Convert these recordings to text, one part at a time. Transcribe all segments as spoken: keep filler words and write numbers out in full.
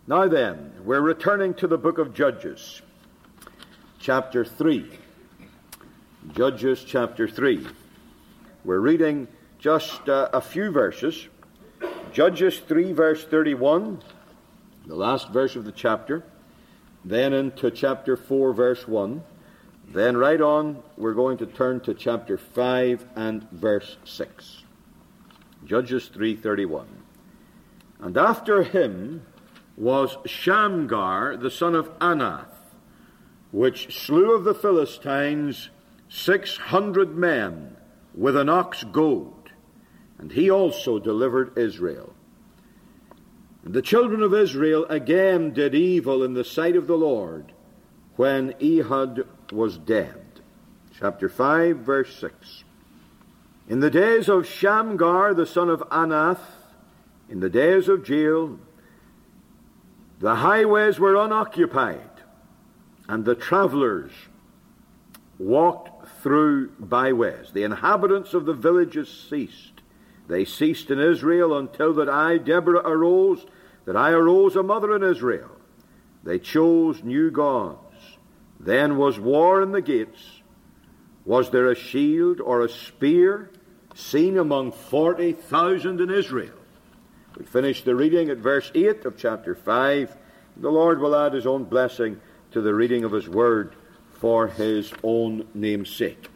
Now then, we're returning to the book of Judges, chapter three. Judges chapter three. We're reading just uh, a few verses. Judges three, verse thirty-one, the last verse of the chapter. Then into chapter four, verse one. Then right on, we're going to turn to chapter five and verse six. Judges three, thirty-one. And after him was Shamgar, the son of Anath, which slew of the Philistines six hundred men with an ox goad, and he also delivered Israel. And the children of Israel again did evil in the sight of the Lord when Ehud was dead. Chapter five, verse six. In the days of Shamgar, the son of Anath, in the days of Jael, the highways were unoccupied, and the travelers walked through byways. The inhabitants of the villages ceased. They ceased in Israel until that I, Deborah, arose, that I arose a mother in Israel. They chose new gods. Then was war in the gates. Was there a shield or a spear seen among forty thousand in Israel? We finish the reading at verse eight of chapter five. The Lord will add his own blessing to the reading of his word for his own name's sake.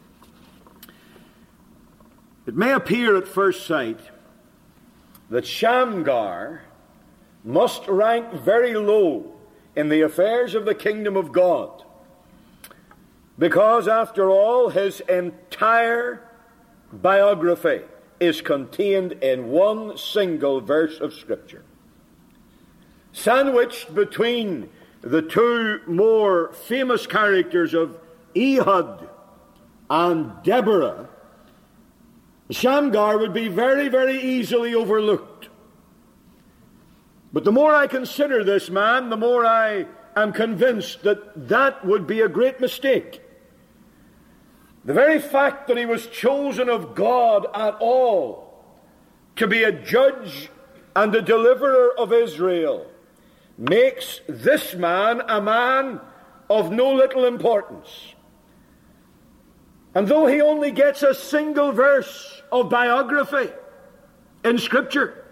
It may appear at first sight that Shamgar must rank very low in the affairs of the kingdom of God, because after all, his entire biography is contained in one single verse of Scripture. Sandwiched between the two more famous characters of Ehud and Deborah, Shamgar would be very, very easily overlooked. But the more I consider this man, the more I am convinced that that would be a great mistake. The very fact that he was chosen of God at all to be a judge and a deliverer of Israel makes this man a man of no little importance. And though he only gets a single verse of biography in Scripture,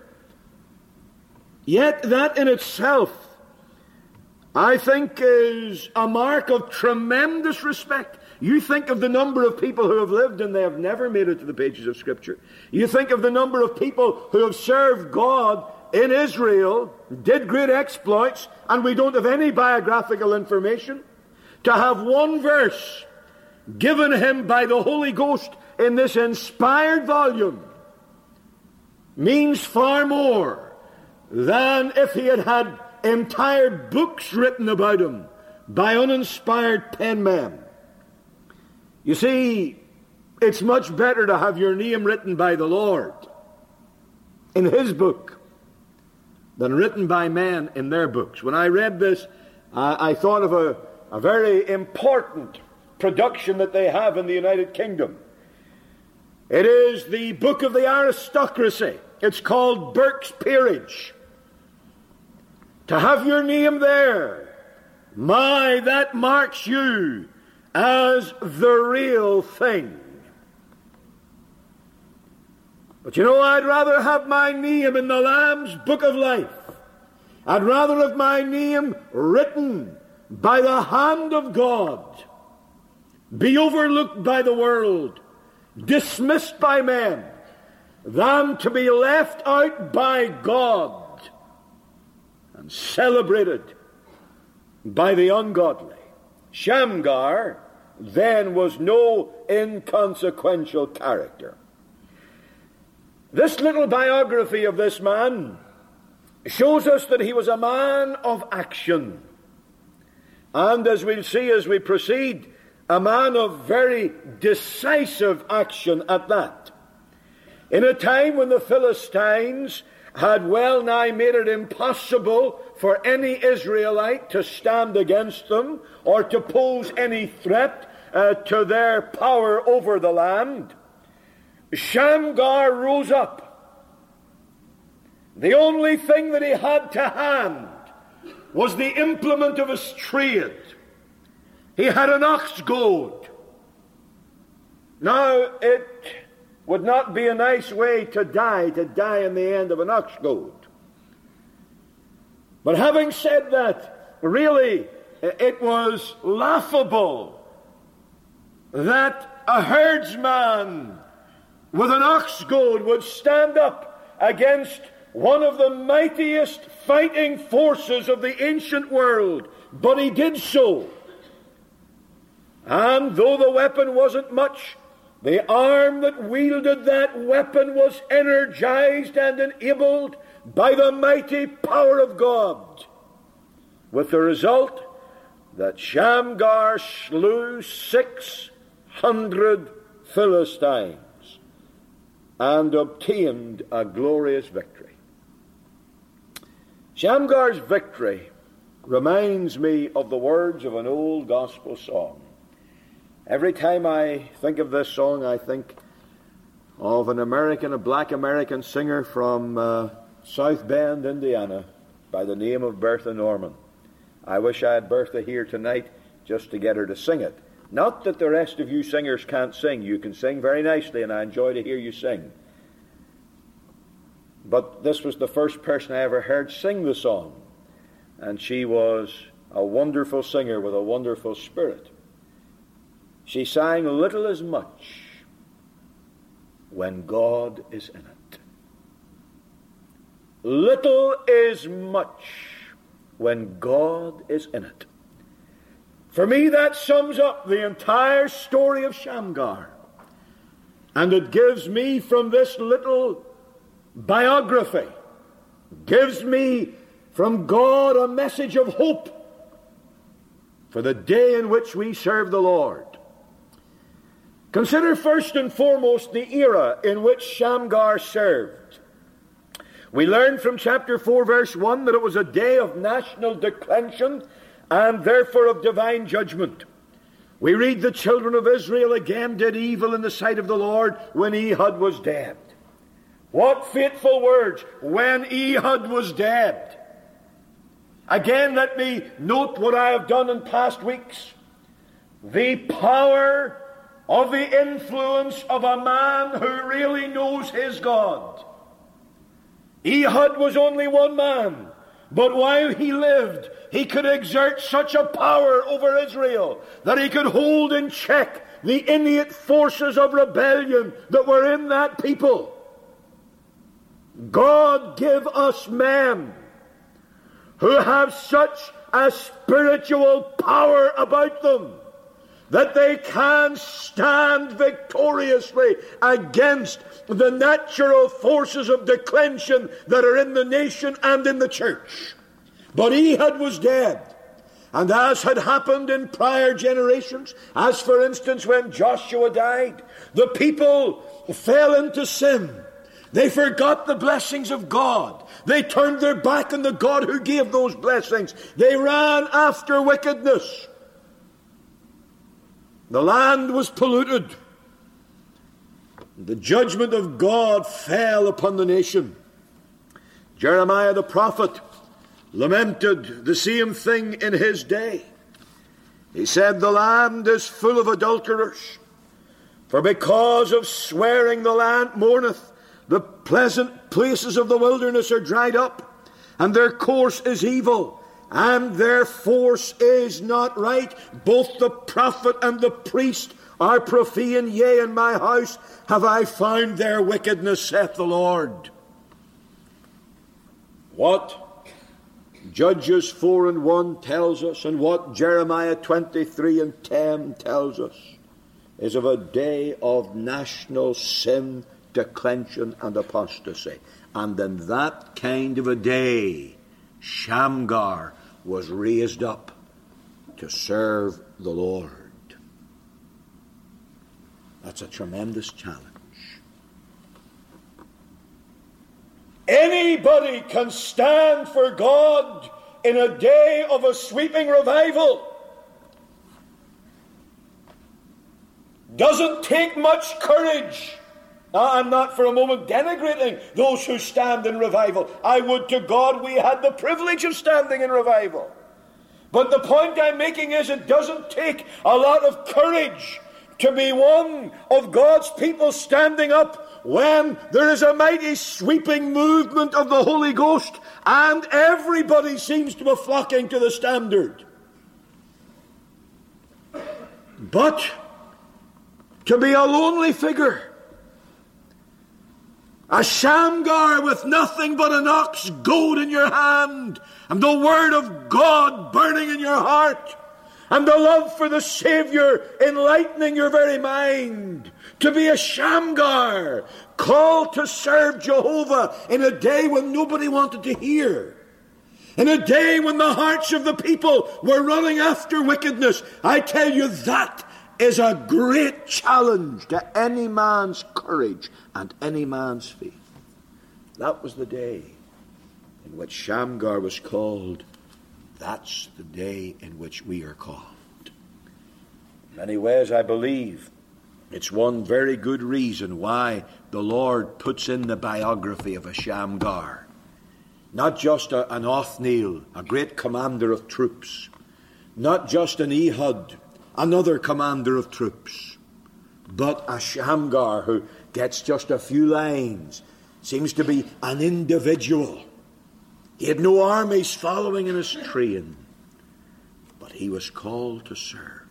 yet that in itself, I think, is a mark of tremendous respect. You think of the number of people who have lived and they have never made it to the pages of Scripture. You think of the number of people who have served God in Israel, did great exploits, and we don't have any biographical information. To have one verse given him by the Holy Ghost in this inspired volume means far more than if he had had entire books written about him by uninspired pen men. You see, it's much better to have your name written by the Lord in his book than written by men in their books. When I read this, uh, I thought of a, a very important production that they have in the United Kingdom. It is the book of the aristocracy. It's called Burke's Peerage. To have your name there, my, that marks you as the real thing. But you know, I'd rather have my name in the Lamb's Book of Life. I'd rather have my name written by the hand of God, be overlooked by the world, dismissed by men, than to be left out by God and celebrated by the ungodly. Shamgar then was no inconsequential character. This little biography of this man shows us that he was a man of action. And as we'll see as we proceed, a man of very decisive action at that. In a time when the Philistines had well nigh made it impossible for any Israelite to stand against them or to pose any threat uh, to their power over the land, Shamgar rose up. The only thing that he had to hand was the implement of his trade. He had an ox goad. Now, it would not be a nice way to die, to die in the end of an ox goad. But having said that, really, it was laughable that a herdsman with an ox goad would stand up against one of the mightiest fighting forces of the ancient world. But he did so. And though the weapon wasn't much, the arm that wielded that weapon was energized and enabled by the mighty power of God, with the result that Shamgar slew six hundred Philistines and obtained a glorious victory. Shamgar's victory reminds me of the words of an old gospel song. Every time I think of this song, I think of an American, a black American singer from uh, South Bend, Indiana, by the name of Bertha Norman. I wish I had Bertha here tonight just to get her to sing it. Not that the rest of you singers can't sing. You can sing very nicely, and I enjoy to hear you sing. But this was the first person I ever heard sing the song, and she was a wonderful singer with a wonderful spirit. She sang little as much when God is in it. Little is much when God is in it. For me, that sums up the entire story of Shamgar. And it gives me from this little biography, gives me from God a message of hope for the day in which we serve the Lord. Consider first and foremost the era in which Shamgar served. We learn from chapter four, verse one, that it was a day of national declension and therefore of divine judgment. We read the children of Israel again did evil in the sight of the Lord when Ehud was dead. What fateful words, when Ehud was dead. Again, let me note what I have done in past weeks. The power of the influence of a man who really knows his God. Ehud was only one man, but while he lived, he could exert such a power over Israel that he could hold in check the innate forces of rebellion that were in that people. God give us men who have such a spiritual power about them that they can stand victoriously against the natural forces of declension that are in the nation and in the church. But Ehud was dead. And as had happened in prior generations, as for instance when Joshua died, the people fell into sin. They forgot the blessings of God. They turned their back on the God who gave those blessings. They ran after wickedness. The land was polluted. The judgment of God fell upon the nation. Jeremiah the prophet lamented the same thing in his day. He said, the land is full of adulterers, for because of swearing the land mourneth, the pleasant places of the wilderness are dried up, and their course is evil, and their force is not right. Both the prophet and the priest are profane, yea, in my house have I found their wickedness, saith the Lord. What Judges four and one tells us, and what Jeremiah twenty-three and ten tells us, is of a day of national sin, declension, and apostasy. And in that kind of a day, Shamgar was raised up to serve the Lord. That's a tremendous challenge. Anybody can stand for God in a day of a sweeping revival. Doesn't take much courage I'm not for a moment denigrating those who stand in revival. I would to God we had the privilege of standing in revival. But the point I'm making is it doesn't take a lot of courage to be one of God's people standing up when there is a mighty sweeping movement of the Holy Ghost and everybody seems to be flocking to the standard. But to be a lonely figure, a Shamgar with nothing but an ox goad in your hand, and the word of God burning in your heart, and the love for the Savior enlightening your very mind. To be a Shamgar, called to serve Jehovah in a day when nobody wanted to hear. In a day when the hearts of the people were running after wickedness. I tell you, that is a great challenge to any man's courage and any man's faith. That was the day in which Shamgar was called. That's the day in which we are called. In many ways, I believe it's one very good reason why the Lord puts in the biography of a Shamgar. Not just a, an Othniel, a great commander of troops. Not just an Ehud, another commander of troops, but a Shamgar who gets just a few lines, seems to be an individual. He had no armies following in his train, but he was called to serve.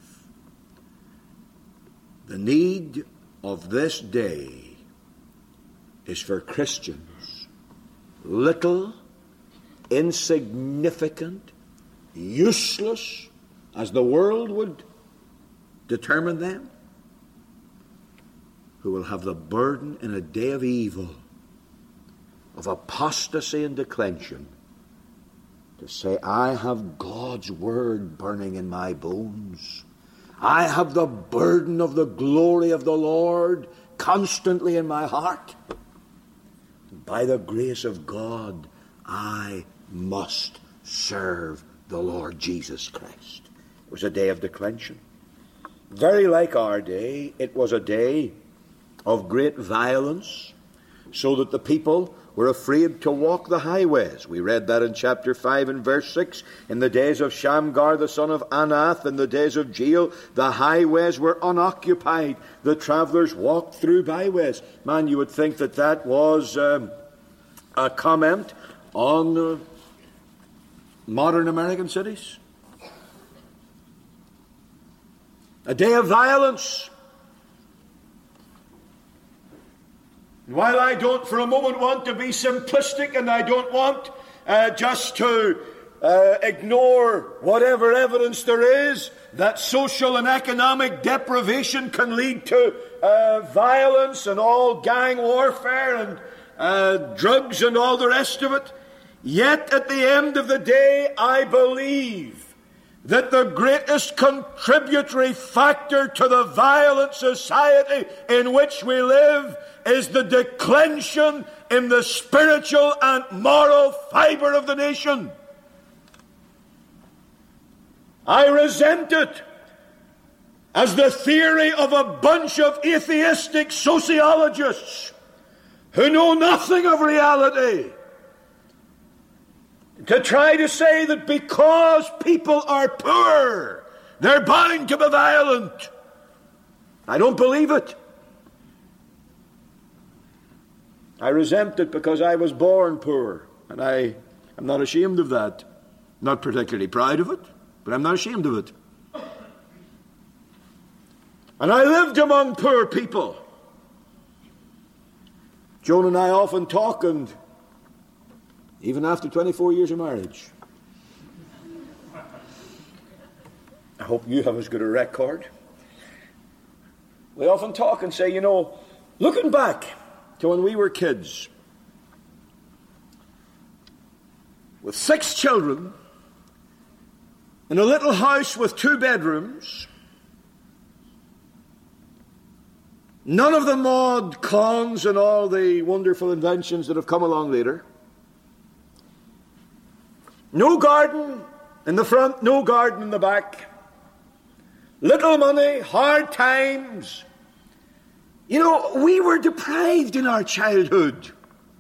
The need of this day is for Christians, little, insignificant, useless, as the world would determine them, who will have the burden in a day of evil, of apostasy and declension, to say, I have God's word burning in my bones. I have the burden of the glory of the Lord constantly in my heart. By the grace of God, I must serve the Lord Jesus Christ. It was a day of declension. Very like our day, it was a day of great violence, so that the people were afraid to walk the highways. We read that in chapter five and verse six. In the days of Shamgar the son of Anath, in the days of Jael, the highways were unoccupied. The travelers walked through byways. Man, you would think that that was um, a comment on uh, modern American cities. A day of violence. While I don't for a moment want to be simplistic, and I don't want uh, just to uh, ignore whatever evidence there is that social and economic deprivation can lead to uh, violence and all gang warfare and uh, drugs and all the rest of it, yet at the end of the day, I believe that the greatest contributory factor to the violent society in which we live is the declension in the spiritual and moral fibre of the nation. I resent it as the theory of a bunch of atheistic sociologists who know nothing of reality, to try to say that because people are poor, they're bound to be violent. I don't believe it. I resent it because I was born poor, and I am not ashamed of that. Not particularly proud of it, but I'm not ashamed of it. And I lived among poor people. Joan and I often talk, and even after twenty-four years of marriage, I hope you have as good a record. We often talk and say, you know, looking back to when we were kids, with six children, in a little house with two bedrooms, none of the mod cons and all the wonderful inventions that have come along later. No garden in the front, no garden in the back. Little money, hard times. You know, we were deprived in our childhood.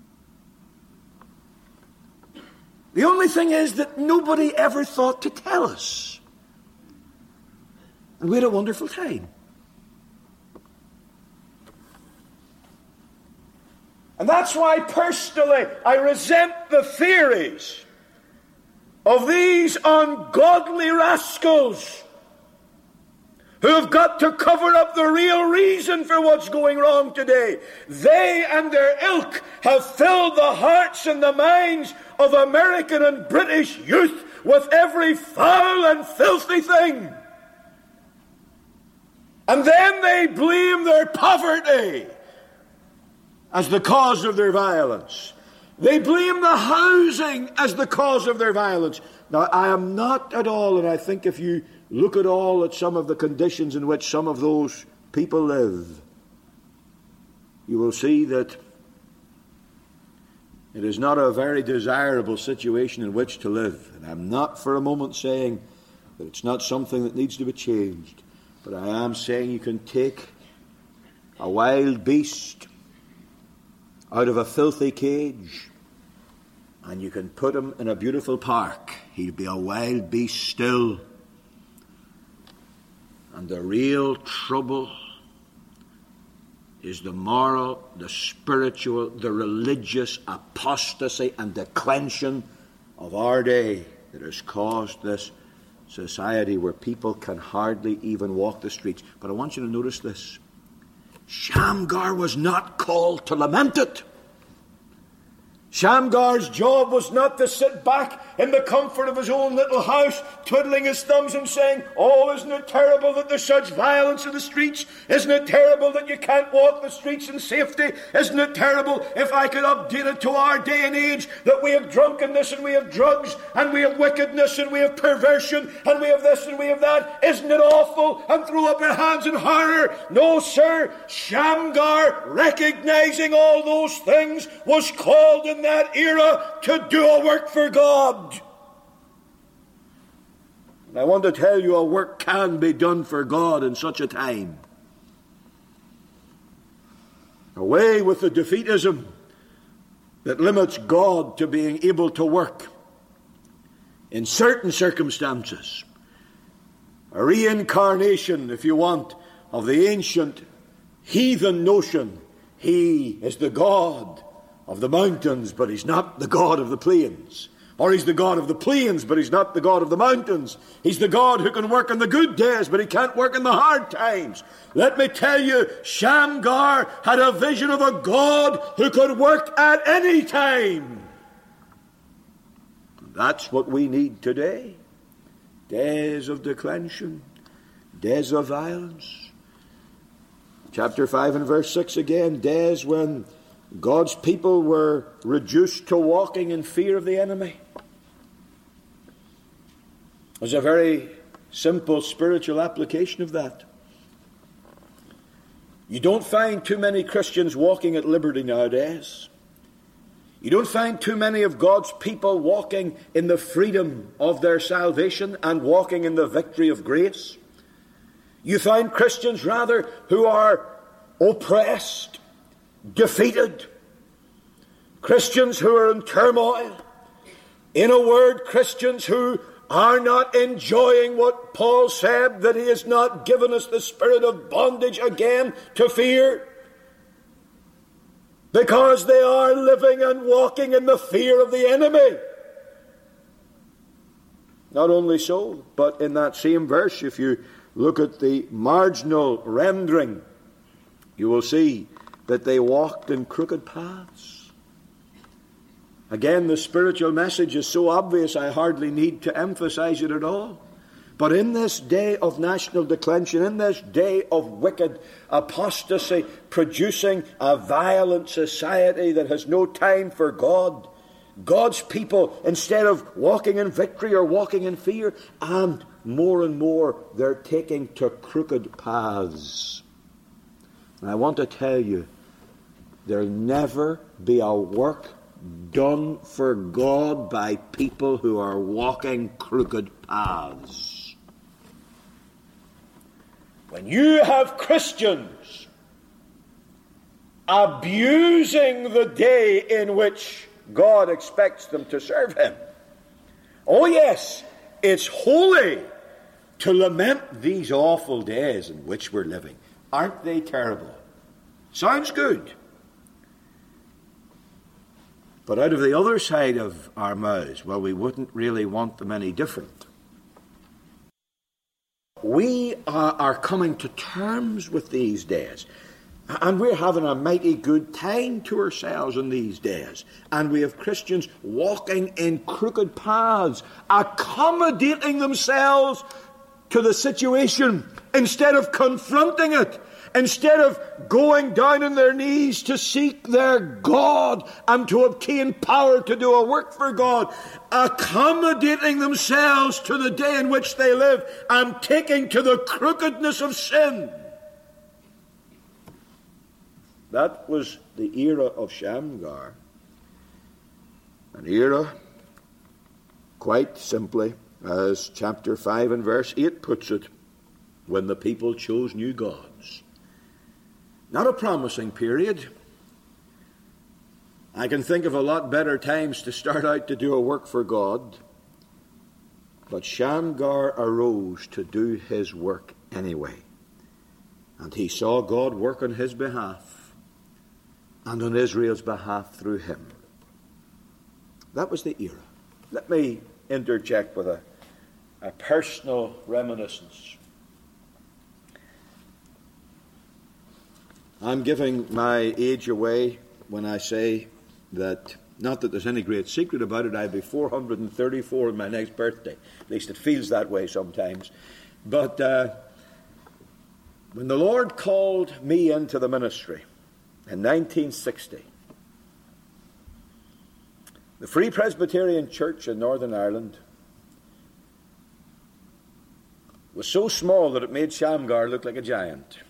The only thing is that nobody ever thought to tell us. And we had a wonderful time. And that's why, personally, I resent the theories of these ungodly rascals who have got to cover up the real reason for what's going wrong today. They and their ilk have filled the hearts and the minds of American and British youth with every foul and filthy thing. And then they blame their poverty as the cause of their violence. They blame the housing as the cause of their violence. Now, I am not at all, and I think if you look at all at some of the conditions in which some of those people live, you will see that it is not a very desirable situation in which to live. And I'm not for a moment saying that it's not something that needs to be changed. But I am saying you can take a wild beast out of a filthy cage and you can put him in a beautiful park. He'll be a wild beast still. And the real trouble is the moral, the spiritual, the religious apostasy and declension of our day that has caused this society where people can hardly even walk the streets. But I want you to notice this. Shamgar was not called to lament it. Shamgar's job was not to sit back in the comfort of his own little house, twiddling his thumbs and saying, "Oh, isn't it terrible that there's such violence in the streets? Isn't it terrible that you can't walk the streets in safety? Isn't it terrible, if I could update it to our day and age, that we have drunkenness and we have drugs and we have wickedness and we have perversion and we have this and we have that? Isn't it awful?" And throw up your hands in horror. No, sir. Shamgar, recognizing all those things, was called in that era to do a work for God. And I want to tell you, a work can be done for God in such a time. Away with the defeatism that limits God to being able to work in certain circumstances. A reincarnation, if you want, of the ancient heathen notion. He is the God of the mountains, but he's not the God of the plains. Or he's the God of the plains, but he's not the God of the mountains. He's the God who can work in the good days, but he can't work in the hard times. Let me tell you, Shamgar had a vision of a God who could work at any time. That's what we need today. Days of declension, days of violence. Chapter five and verse six again, days when God's people were reduced to walking in fear of the enemy. There's a very simple spiritual application of that. You don't find too many Christians walking at liberty nowadays. You don't find too many of God's people walking in the freedom of their salvation and walking in the victory of grace. You find Christians, rather, who are oppressed, defeated. Christians who are in turmoil. In a word, Christians who are not enjoying what Paul said, that he has not given us the spirit of bondage again to fear, because they are living and walking in the fear of the enemy. Not only so, but in that same verse, if you look at the marginal rendering, you will see that they walked in crooked paths. Again, the spiritual message is so obvious I hardly need to emphasize it at all. But in this day of national declension, in this day of wicked apostasy, producing a violent society that has no time for God, God's people, instead of walking in victory, are walking in fear, and more and more they're taking to crooked paths. And I want to tell you, there'll never be a work done for God by people who are walking crooked paths. When you have Christians abusing the day in which God expects them to serve him. Oh yes, it's holy to lament these awful days in which we're living. Aren't they terrible? Sounds good. But out of the other side of our mouths, well, we wouldn't really want them any different. We are, are coming to terms with these days. And we're having a mighty good time to ourselves in these days. And we have Christians walking in crooked paths, accommodating themselves to the situation instead of confronting it, instead of going down on their knees to seek their God and to obtain power to do a work for God, accommodating themselves to the day in which they live and taking to the crookedness of sin. That was the era of Shamgar. An era, quite simply, as chapter five and verse eight puts it, when the people chose new gods. Not a promising period. I can think of a lot better times to start out to do a work for God. But Shamgar arose to do his work anyway. And he saw God work on his behalf and on Israel's behalf through him. That was the era. Let me interject with a, a personal reminiscence. I'm giving my age away when I say that, not that there's any great secret about it, I'll be four hundred thirty-four on my next birthday. At least it feels that way sometimes. But uh, when the Lord called me into the ministry in nineteen sixty, the Free Presbyterian Church in Northern Ireland was so small that it made Shamgar look like a giant.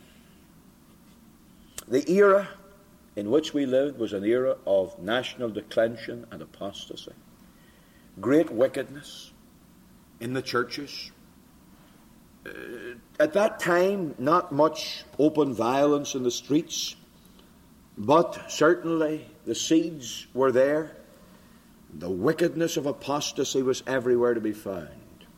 The era in which we lived was an era of national declension and apostasy. Great wickedness in the churches. Uh, at that time, not much open violence in the streets, but certainly the seeds were there. The wickedness of apostasy was everywhere to be found.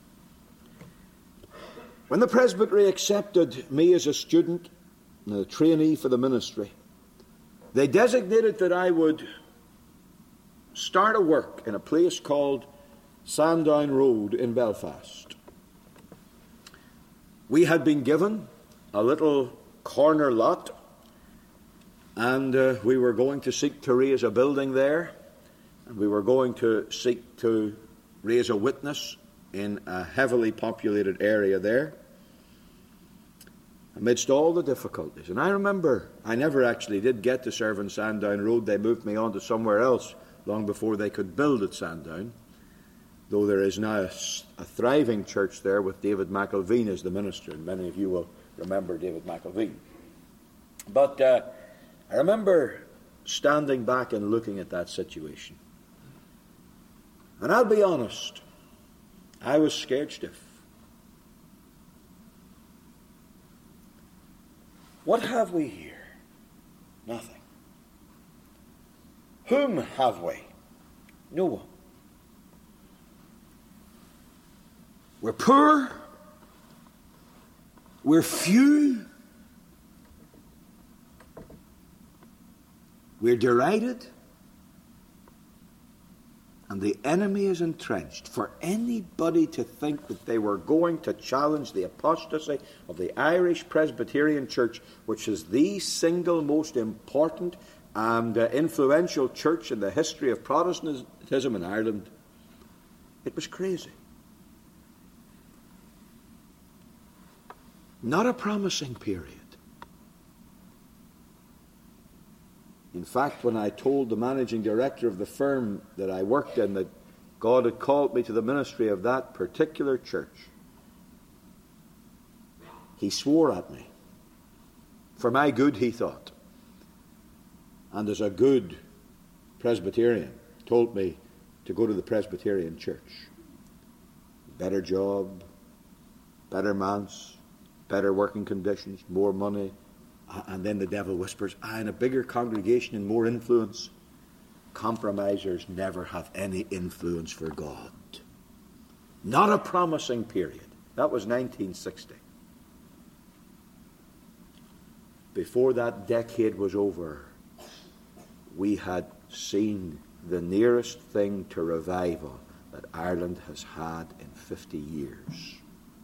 When the presbytery accepted me as a student, a trainee for the ministry, they designated that I would start a work in a place called Sandown Road in Belfast. We had been given a little corner lot, and uh, we were going to seek to raise a building there, and we were going to seek to raise a witness in a heavily populated area there, amidst all the difficulties. And I remember I never actually did get to serve on Sandown Road. They moved me on to somewhere else long before they could build at Sandown, though there is now a, a thriving church there with David McElveen as the minister, and many of you will remember David McElveen. But uh, I remember standing back and looking at that situation. And I'll be honest, I was scared stiff. What have we here? Nothing. Whom have we? No one. We're poor. We're few. We're derided. And the enemy is entrenched. For anybody to think that they were going to challenge the apostasy of the Irish Presbyterian Church, which is the single most important and uh, influential church in the history of Protestantism in Ireland, it was crazy. Not a promising period. In fact, when I told the managing director of the firm that I worked in that God had called me to the ministry of that particular church, he swore at me. For my good, he thought. And as a good Presbyterian, told me to go to the Presbyterian church. Better job, better manse, better working conditions, more money, And then the devil whispers, ah, in a bigger congregation and more influence. Compromisers never have any influence for God. Not a promising period. That was nineteen sixty. Before that decade was over, we had seen the nearest thing to revival that Ireland has had in fifty years.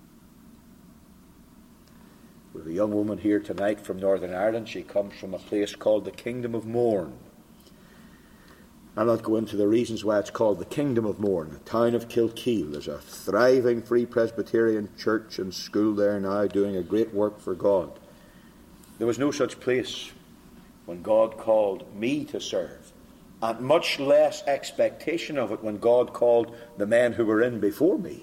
We have a young woman here tonight from Northern Ireland. She comes from a place called the Kingdom of Mourne. I'll not go into the reasons why it's called the Kingdom of Mourne. The town of Kilkeel. There's a thriving Free Presbyterian church and school there now doing a great work for God. There was no such place when God called me to serve, and much less expectation of it when God called the men who were in before me.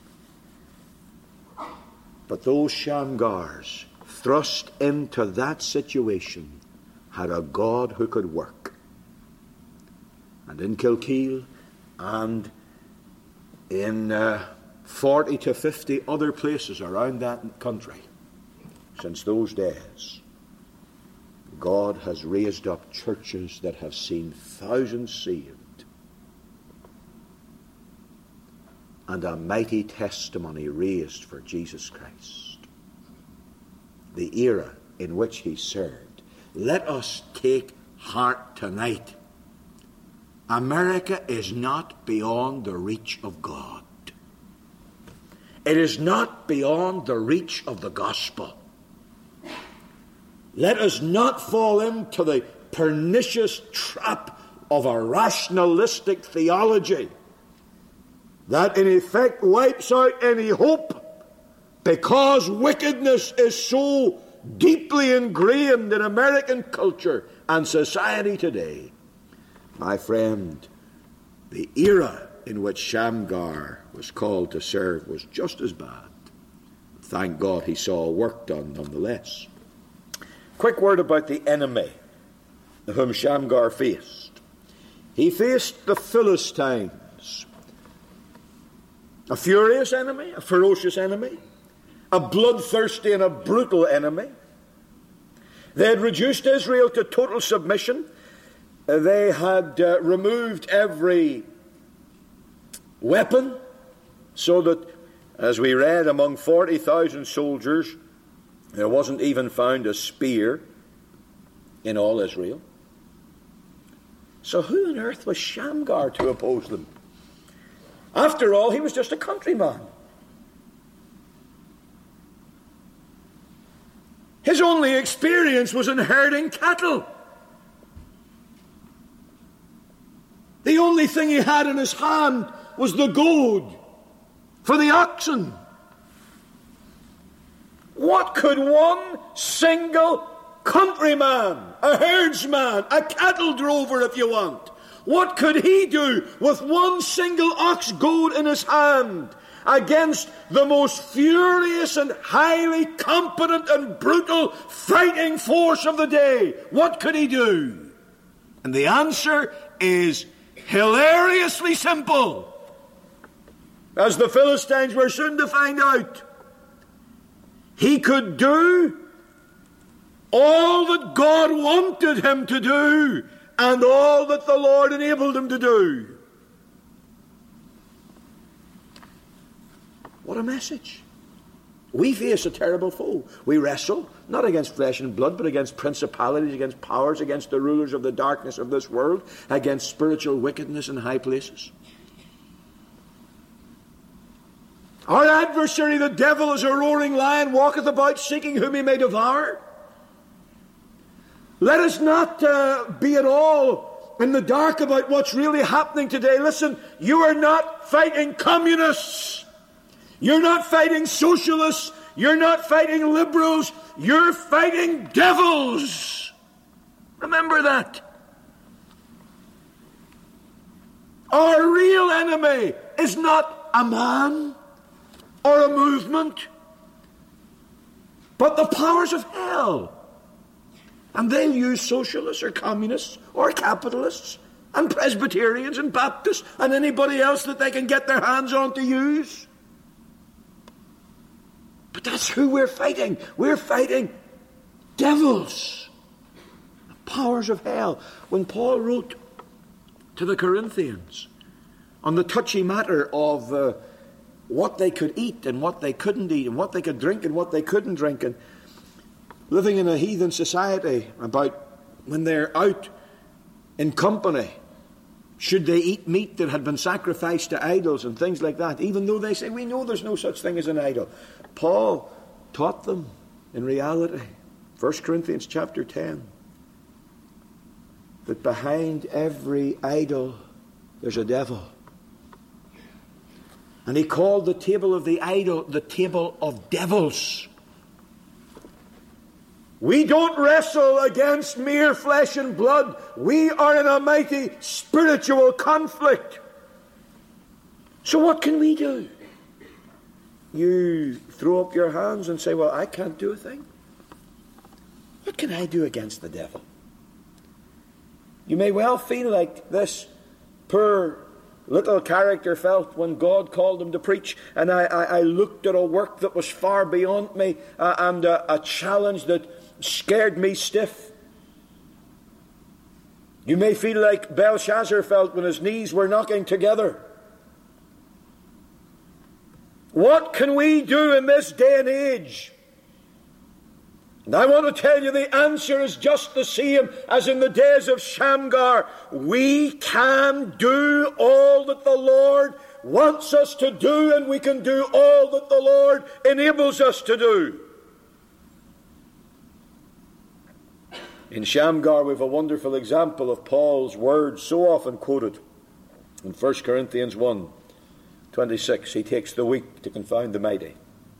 But those Shamgars thrust into that situation had a God who could work. And in Kilkeel and in uh, forty to fifty other places around that country, since those days, God has raised up churches that have seen thousands saved, and a mighty testimony raised for Jesus Christ. The era in which he served. Let us take heart tonight. America is not beyond the reach of God. It is not beyond the reach of the gospel. Let us not fall into the pernicious trap of a rationalistic theology that in effect wipes out any hope because wickedness is so deeply ingrained in American culture and society today. My friend, the era in which Shamgar was called to serve was just as bad. Thank God he saw work done nonetheless. Quick word about the enemy whom Shamgar faced. He faced the Philistines. A furious enemy, a ferocious enemy, a bloodthirsty and a brutal enemy. They had reduced Israel to total submission. They had uh, removed every weapon, so that, as we read, among forty thousand soldiers, there wasn't even found a spear in all Israel. So who on earth was Shamgar to oppose them? After all, he was just a countryman. His only experience was in herding cattle. The only thing he had in his hand was the goad for the oxen. What could one single countryman, a herdsman, a cattle drover if you want, what could he do with one single ox goad in his hand against the most furious and highly competent and brutal fighting force of the day? What could he do? And the answer is hilariously simple, as the Philistines were soon to find out. He could do all that God wanted him to do and all that the Lord enabled him to do. What a message. We face a terrible foe. We wrestle not against flesh and blood, but against principalities, against powers, against the rulers of the darkness of this world, against spiritual wickedness in high places. Our adversary, the devil, as a roaring lion, walketh about seeking whom he may devour. Let us not uh, be at all in the dark about what's really happening today. Listen, you are not fighting communists. You're not fighting socialists. You're not fighting liberals. You're fighting devils. Remember that. Our real enemy is not a man or a movement, but the powers of hell. And they'll use socialists or communists or capitalists and Presbyterians and Baptists and anybody else that they can get their hands on to use. But that's who we're fighting. We're fighting devils, the powers of hell. When Paul wrote to the Corinthians on the touchy matter of uh, what they could eat and what they couldn't eat, and what they could drink and what they couldn't drink, and living in a heathen society, about when they're out in company, should they eat meat that had been sacrificed to idols and things like that, even though they say, we know there's no such thing as an idol. Paul taught them in reality, First Corinthians chapter ten, that behind every idol there's a devil. And he called the table of the idol the table of devils. We don't wrestle against mere flesh and blood. We are in a mighty spiritual conflict. So what can we do? You throw up your hands and say, well, I can't do a thing. What can I do against the devil? You may well feel like this poor little character felt when God called him to preach, and I, I, I looked at a work that was far beyond me, uh, and a, a challenge that scared me stiff. You may feel like Belshazzar felt when his knees were knocking together. What can we do in this day and age? And I want to tell you the answer is just the same as in the days of Shamgar. We can do all that the Lord wants us to do, and we can do all that the Lord enables us to do. In Shamgar we have a wonderful example of Paul's words so often quoted. In First Corinthians one twenty-six, he takes the weak to confound the mighty.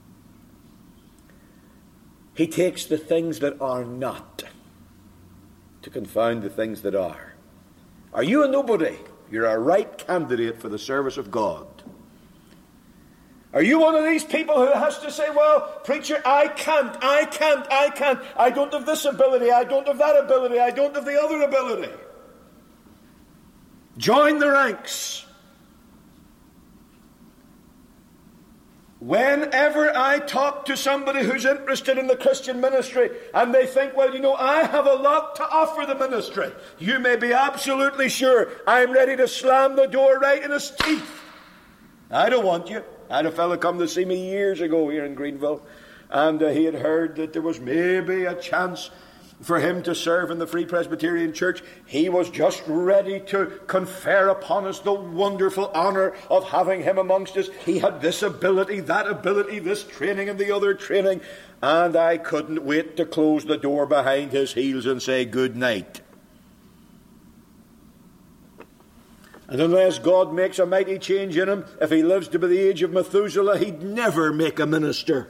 He takes the things that are not to confound the things that are. Are you a nobody? You're a right candidate for the service of God. Are you one of these people who has to say, well, preacher, I can't, I can't, I can't. I don't have this ability, I don't have that ability, I don't have the other ability. Join the ranks. Whenever I talk to somebody who's interested in the Christian ministry and they think, well, you know, I have a lot to offer the ministry, you may be absolutely sure I'm ready to slam the door right in his teeth. I don't want you. I had a fellow come to see me years ago here in Greenville, and uh, he had heard that there was maybe a chance for him to serve in the Free Presbyterian Church. He was just ready to confer upon us the wonderful honour of having him amongst us. He had this ability, that ability, this training and the other training, and I couldn't wait to close the door behind his heels and say good night. And unless God makes a mighty change in him, if he lives to be the age of Methuselah, he'd never make a minister.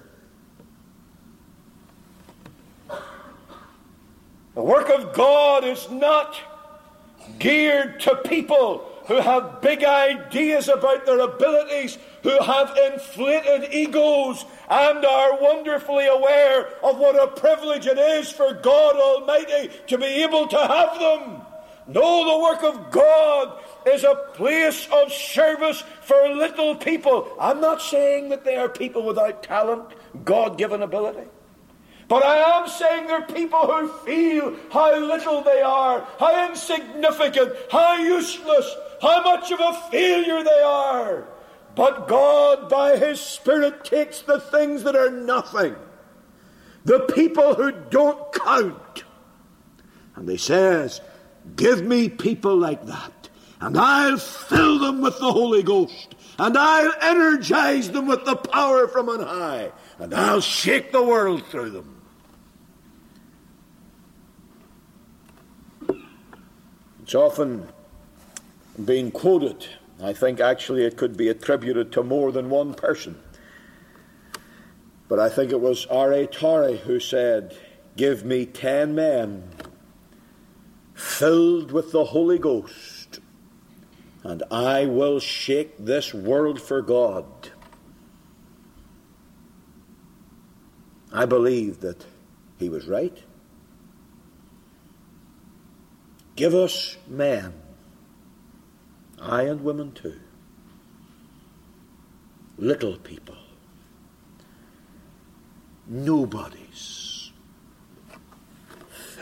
The work of God is not geared to people who have big ideas about their abilities, who have inflated egos, and are wonderfully aware of what a privilege it is for God Almighty to be able to have them. No, the work of God is a place of service for little people. I'm not saying that they are people without talent, God-given ability. But I am saying they're people who feel how little they are, how insignificant, how useless, how much of a failure they are. But God, by His Spirit, takes the things that are nothing, the people who don't count, and He says, give me people like that, and I'll fill them with the Holy Ghost, and I'll energize them with the power from on high, and I'll shake the world through them. It's often being quoted. I think actually it could be attributed to more than one person. But I think it was R A Torrey who said, give me ten men filled with the Holy Ghost, and I will shake this world for God. I believe that he was right. Give us men, aye, and women too, little people, nobodies,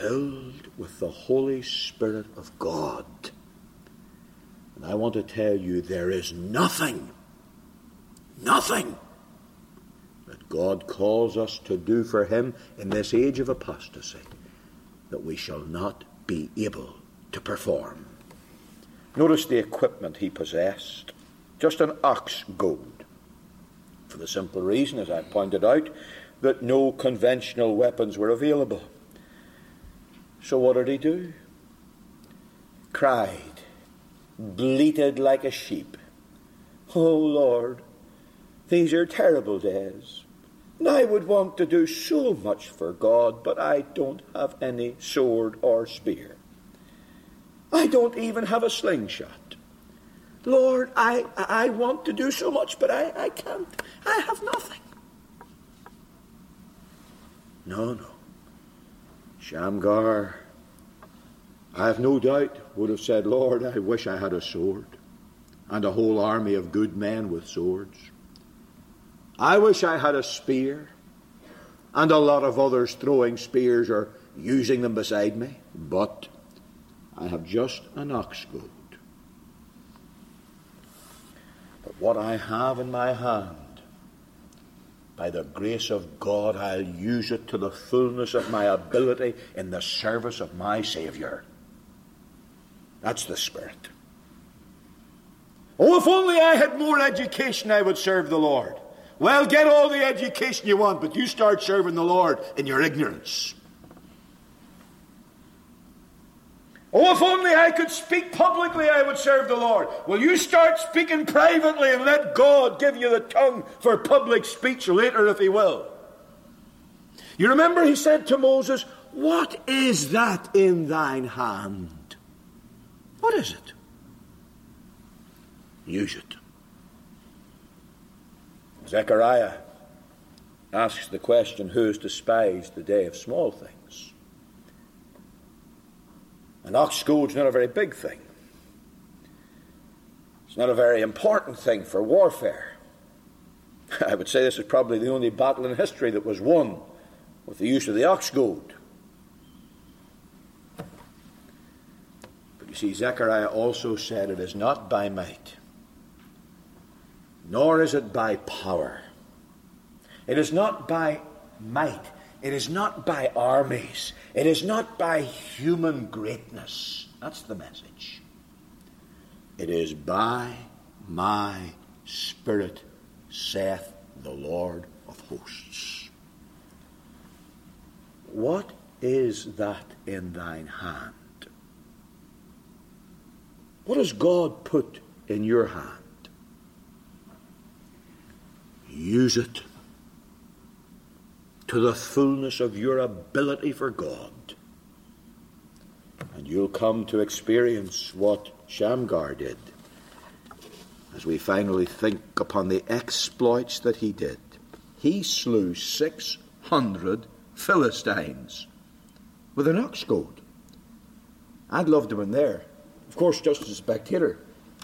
filled with the Holy Spirit of God. And I want to tell you, there is nothing, nothing that God calls us to do for him in this age of apostasy that we shall not be able to perform. Notice the equipment he possessed. Just an ox goad. For the simple reason, as I pointed out, that no conventional weapons were available. So what did he do? Cried, bleated like a sheep. Oh Lord, these are terrible days. And I would want to do so much for God, but I don't have any sword or spear. I don't even have a slingshot. Lord, I, I want to do so much, but I, I can't. I have nothing. No, no. Shamgar, I have no doubt, would have said, Lord, I wish I had a sword and a whole army of good men with swords. I wish I had a spear and a lot of others throwing spears or using them beside me, but I have just an ox goad. But what I have in my hand, by the grace of God, I'll use it to the fullness of my ability in the service of my Saviour. That's the spirit. Oh, if only I had more education, I would serve the Lord. Well, get all the education you want, but you start serving the Lord in your ignorance. Oh, if only I could speak publicly, I would serve the Lord. Well, you start speaking privately and let God give you the tongue for public speech later if he will. You remember he said to Moses, what is that in thine hand? What is it? Use it. Zechariah asks the question, who has despised the day of small things? An ox goad's not a very big thing. It's not a very important thing for warfare. I would say this is probably the only battle in history that was won with the use of the ox goad. But you see, Zechariah also said it is not by might, nor is it by power. It is not by might. It is not by armies. It is not by human greatness. That's the message. It is by my Spirit, saith the Lord of hosts. What is that in thine hand? What has God put in your hand? Use it to the fullness of your ability for God. And you'll come to experience what Shamgar did as we finally think upon the exploits that he did. He slew six hundred Philistines with an ox goad. I'd love to have been there. Of course, just as a spectator.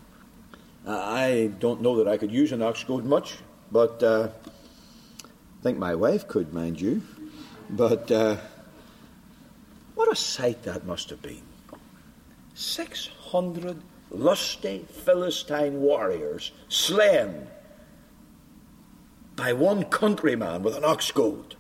I don't know that I could use an ox goad much, but uh, I think my wife could, mind you. But uh, what a sight that must have been. Six hundred lusty Philistine warriors slain by one countryman with an ox goad.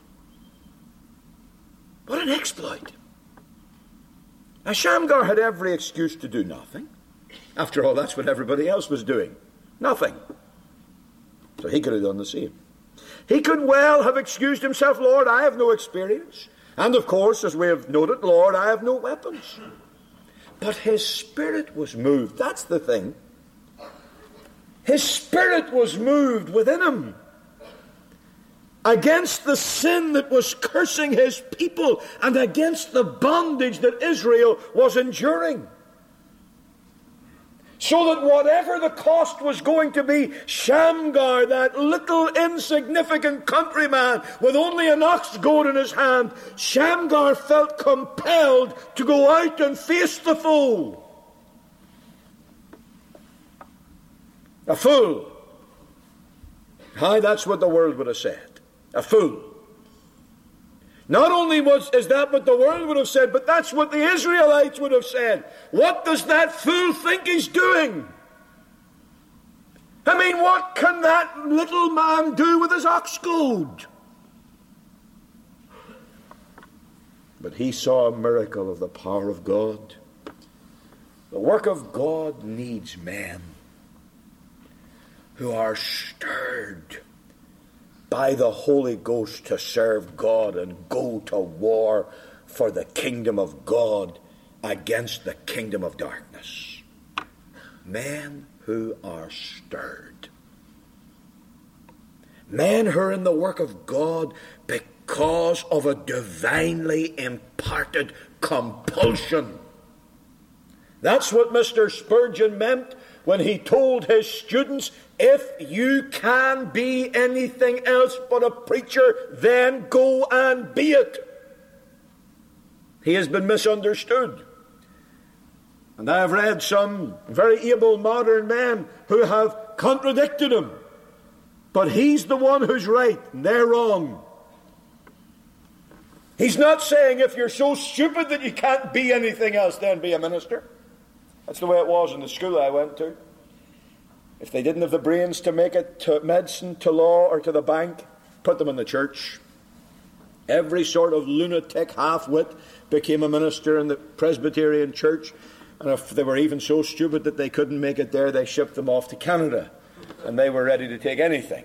What an exploit. Now, Shamgar had every excuse to do nothing. After all, that's what everybody else was doing. Nothing. So he could have done the same. He could well have excused himself, Lord, I have no experience. And of course, as we have noted, Lord, I have no weapons. But his spirit was moved. That's the thing. His spirit was moved within him against the sin that was cursing his people and against the bondage that Israel was enduring. So that whatever the cost was going to be, Shamgar, that little insignificant countryman with only an ox goad in his hand, Shamgar felt compelled to go out and face the foe. A fool. Aye, that's what the world would have said. A fool. Not only was is that what the world would have said, but that's what the Israelites would have said. What does that fool think he's doing? I mean, what can that little man do with his ox goad? But he saw a miracle of the power of God. The work of God needs men who are stirred by the Holy Ghost to serve God and go to war for the kingdom of God against the kingdom of darkness. Men who are stirred. Men who are in the work of God because of a divinely imparted compulsion. That's what Mister Spurgeon meant when he told his students, if you can be anything else but a preacher, then go and be it. He has been misunderstood. And I have read some very able modern men who have contradicted him. But he's the one who's right, and they're wrong. He's not saying if you're so stupid that you can't be anything else, then be a minister. That's the way it was in the school I went to. If they didn't have the brains to make it to medicine, to law, or to the bank, put them in the church. Every sort of lunatic half-wit became a minister in the Presbyterian church. And if they were even so stupid that they couldn't make it there, they shipped them off to Canada. And they were ready to take anything.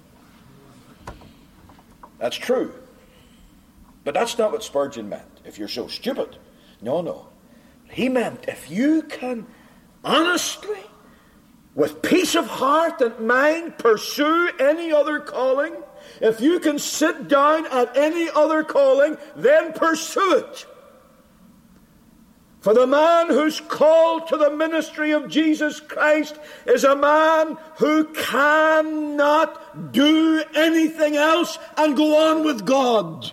That's true. But that's not what Spurgeon meant. If you're so stupid. No, no. He meant if you can honestly, with peace of heart and mind, pursue any other calling, if you can sit down at any other calling, then pursue it. For the man who's called to the ministry of Jesus Christ is a man who cannot do anything else and go on with God.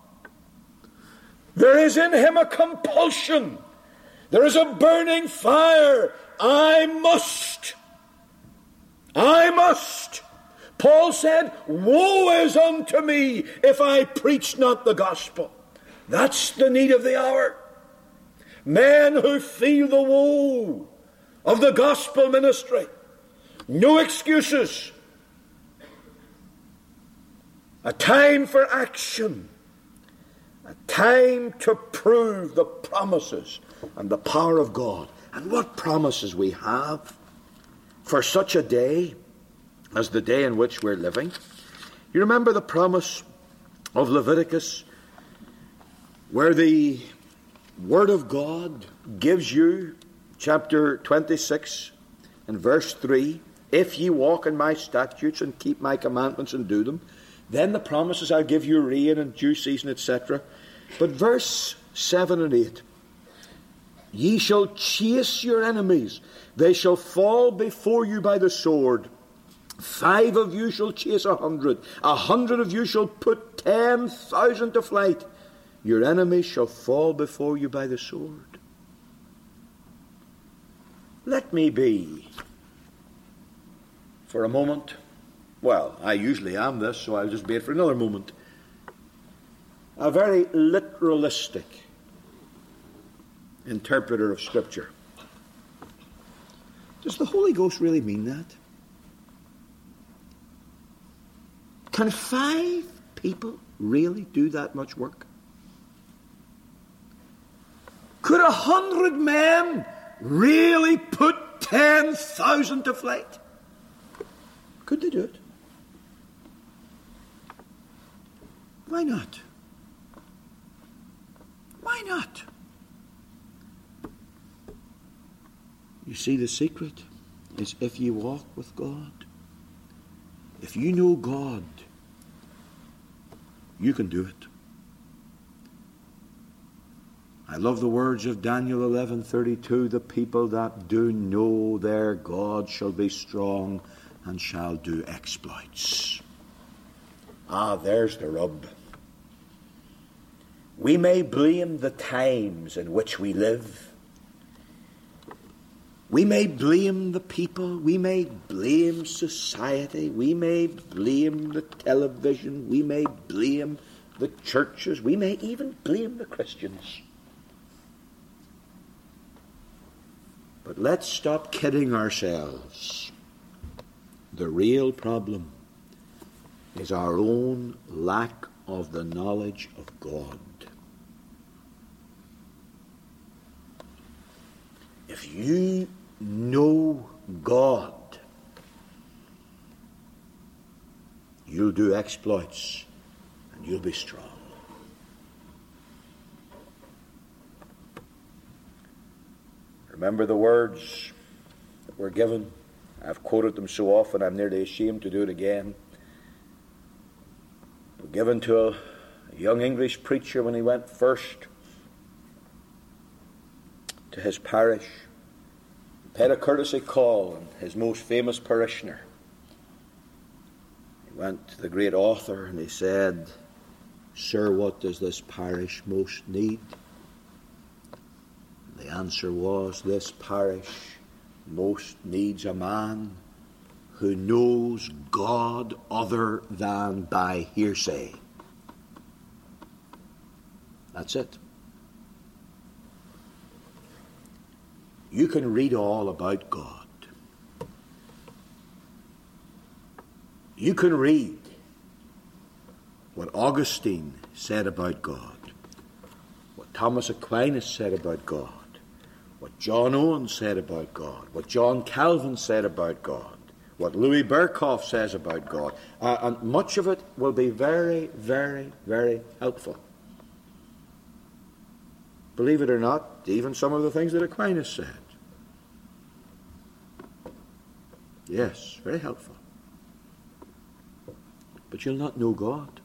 There is in him a compulsion. There is a burning fire. I must. I must. Paul said, woe is unto me if I preach not the gospel. That's the need of the hour. Men who feel the woe of the gospel ministry. No excuses. A time for action. A time to prove the promises and the power of God. And what promises we have for such a day as the day in which we're living. You remember the promise of Leviticus, where the Word of God gives you, chapter twenty-six and verse three, if ye walk in my statutes and keep my commandments and do them, then the promises, I'll give you rain and due season, et cetera. But verse seven and eight, ye shall chase your enemies, they shall fall before you by the sword. Five of you shall chase a hundred, a hundred of you shall put ten thousand to flight. Your enemies shall fall before you by the sword. Let me be, for a moment, well, I usually am this, so I'll just be it for another moment, a very literalistic interpreter of Scripture. Does the Holy Ghost really mean that? Can five people really do that much work? Could a hundred men really put ten thousand to flight? Could they do it? Why not? Why not? You see, the secret is if you walk with God. If you know God, you can do it. I love the words of Daniel eleven thirty-two. The people that do know their God shall be strong and shall do exploits. Ah, there's the rub. We may blame the times in which we live. We may blame the people. We may blame society. We may blame the television. We may blame the churches, we may even blame the Christians. But let's stop kidding ourselves. The real problem is our own lack of the knowledge of God. If you know God, you'll do exploits and you'll be strong. Remember the words that were given. I've quoted them so often I'm nearly ashamed to do it again. They were given to a, a young English preacher when he went first to his parish. He paid a courtesy call on his most famous parishioner. He went to the great author and he said, "Sir, what does this parish most need?" The answer was, "This parish most needs a man who knows God other than by hearsay." That's it. You can read all about God. You can read what Augustine said about God, what Thomas Aquinas said about God, what John Owen said about God, what John Calvin said about God, what Louis Berkhoff says about God. Uh, and much of it will be very, very, very helpful. Believe it or not, even some of the things that Aquinas said. Yes, very helpful. But you'll not know God.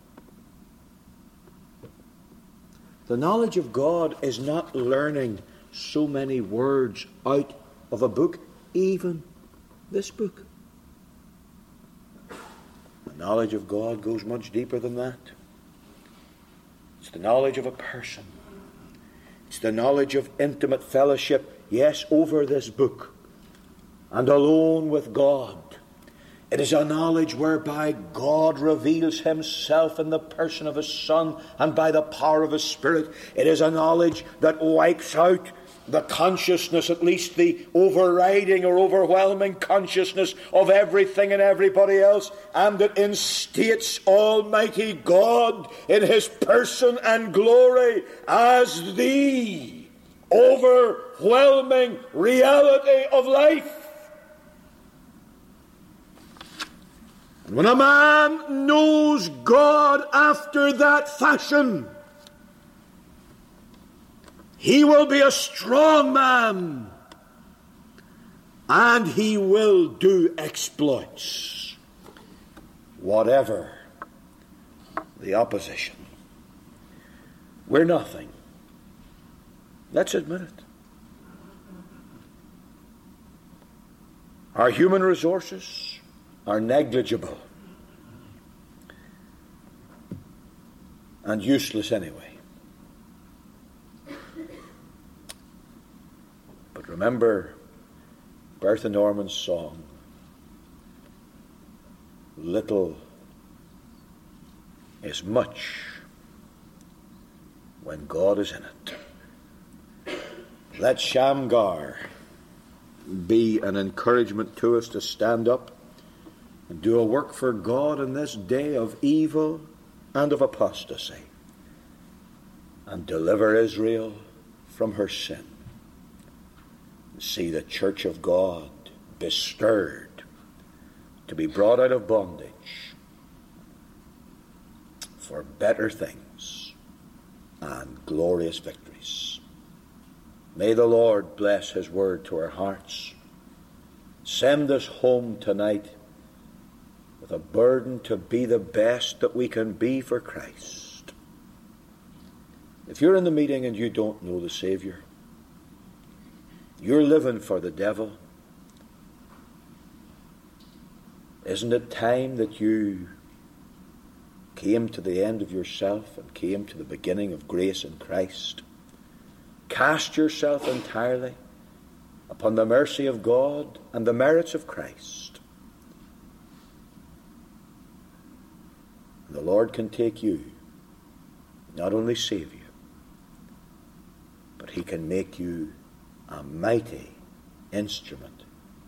The knowledge of God is not learning so many words out of a book, even this book. The knowledge of God goes much deeper than that. It's the knowledge of a person. It's the knowledge of intimate fellowship, yes, over this book, and alone with God. It is a knowledge whereby God reveals himself in the person of his Son and by the power of his Spirit. It is a knowledge that wipes out the consciousness, at least the overriding or overwhelming consciousness of everything and everybody else, and it instates Almighty God in his person and glory as the overwhelming reality of life. And when a man knows God after that fashion, he will be a strong man, and he will do exploits, whatever the opposition. We're nothing. Let's admit it. Our human resources are negligible and useless anyway. But remember Bertha Norman's song, "Little is much when God is in it." Let Shamgar be an encouragement to us to stand up and do a work for God in this day of evil and of apostasy, and deliver Israel from her sin. See the church of God bestirred to be brought out of bondage for better things and glorious victories. May the Lord bless his word to our hearts. Send us home tonight with a burden to be the best that we can be for Christ. If you're in the meeting and you don't know the Savior, you're living for the devil, isn't it time that you came to the end of yourself and came to the beginning of grace in Christ? Cast yourself entirely upon the mercy of God and the merits of Christ. The Lord can take you not only save you, but he can make you a mighty instrument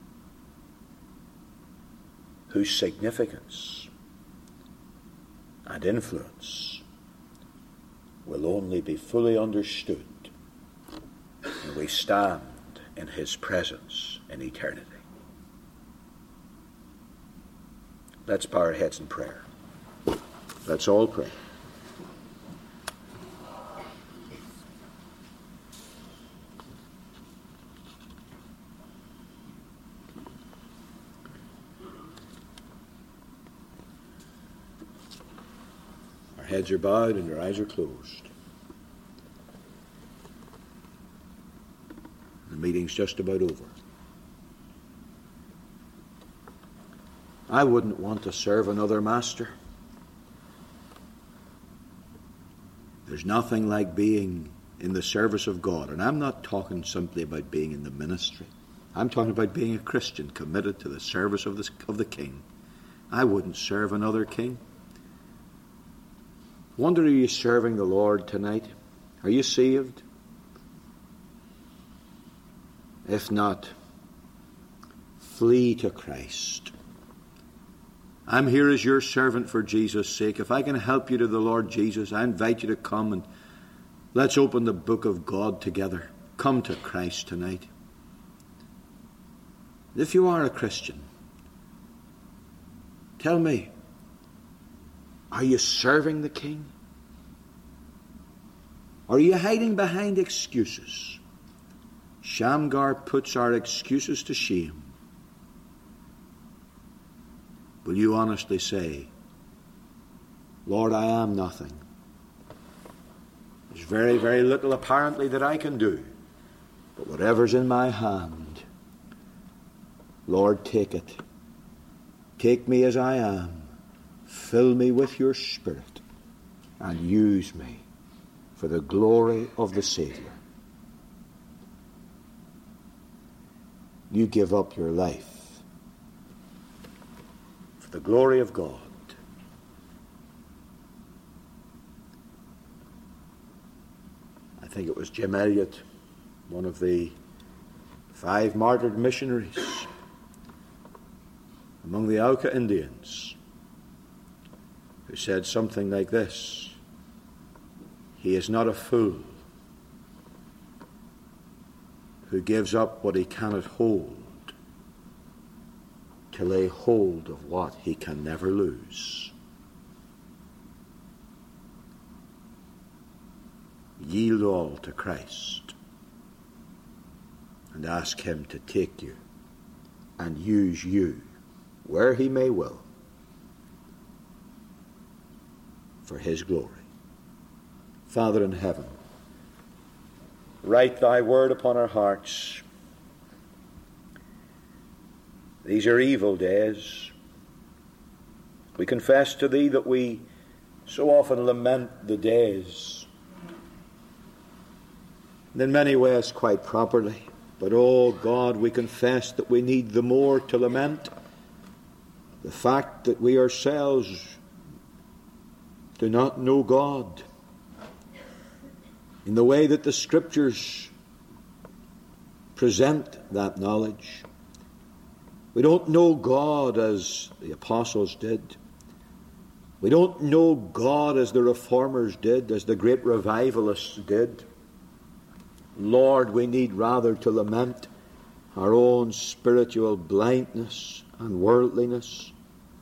whose significance and influence will only be fully understood when we stand in his presence in eternity. Let's bow our heads in prayer. Let's all pray. Our heads are bowed and our eyes are closed. The meeting's just about over. I wouldn't want to serve another master. There's nothing like being in the service of God. And I'm not talking simply about being in the ministry. I'm talking about being a Christian committed to the service of the, of the King. I wouldn't serve another king. Wonder, are you serving the Lord tonight? Are you saved? If not, flee to Christ. I'm here as your servant for Jesus' sake. If I can help you to the Lord Jesus, I invite you to come and let's open the book of God together. Come to Christ tonight. If you are a Christian, tell me, are you serving the King? Or are you hiding behind excuses? Shamgar puts our excuses to shame. Will you honestly say, Lord, I am nothing. There's very, very little apparently that I can do. But whatever's in my hand, Lord, take it. Take me as I am. Fill me with your Spirit and use me for the glory of the Savior. You give up your life for the glory of God. I think it was Jim Elliot, one of the five martyred missionaries among the Auca Indians, who said something like this: he is not a fool who gives up what he cannot hold to lay hold of what he can never lose. Yield all to Christ and ask him to take you and use you where he may will for his glory. Father in heaven, write thy word upon our hearts. These are evil days. We confess to thee that we so often lament the days, and in many ways quite properly. But, oh God, we confess that we need the more to lament the fact that we ourselves do not know God in the way that the Scriptures present that knowledge. We don't know God as the apostles did. We don't know God as the reformers did, as the great revivalists did. Lord, we need rather to lament our own spiritual blindness and worldliness.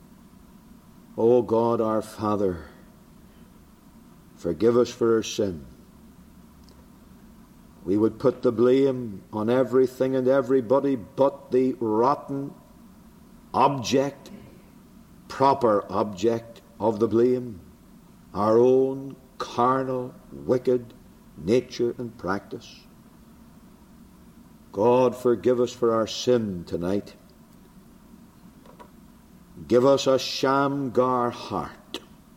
O God, our Father, forgive us for our sin. We would put the blame on everything and everybody but the rotten object, proper object of the blame, our own carnal, wicked nature and practice. God, forgive us for our sin tonight. Give us a Shamgar heart.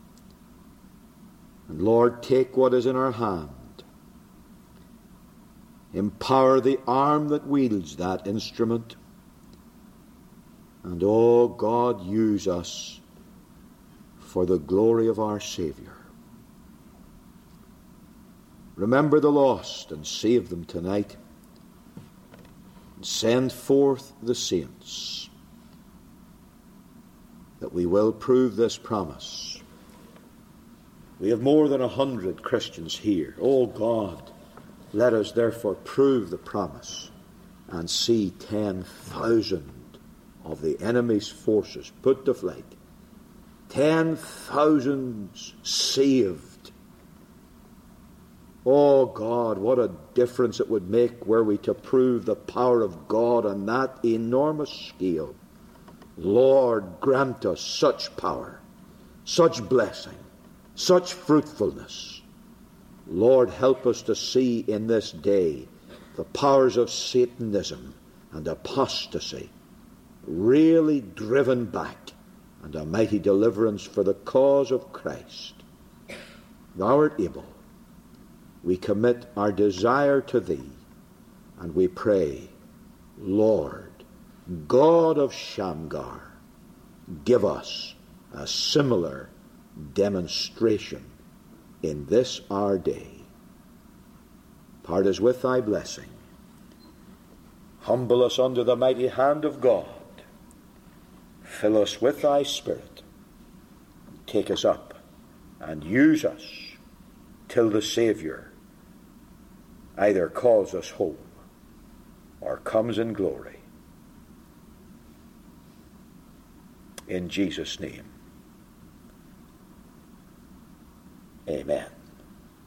And Lord, take what is in our hand. Empower the arm that wields that instrument. And, oh God, use us for the glory of our Savior. Remember the lost and save them tonight. And send forth the saints, that we will prove this promise. We have more than a hundred Christians here. Oh God, let us therefore prove the promise and see ten thousand of the enemy's forces put to flight. Ten thousands saved. Oh God, what a difference it would make were we to prove the power of God on that enormous scale. Lord, grant us such power, such blessing, such fruitfulness. Lord, help us to see in this day the powers of Satanism and apostasy really driven back, and a mighty deliverance for the cause of Christ. Thou art able. We commit our desire to Thee, and we pray, Lord, God of Shamgar, give us a similar demonstration in this our day. Part us with Thy blessing. Humble us under the mighty hand of God. Fill us with Thy Spirit. Take us up and use us till the Saviour either calls us home or comes in glory. In Jesus' name, amen.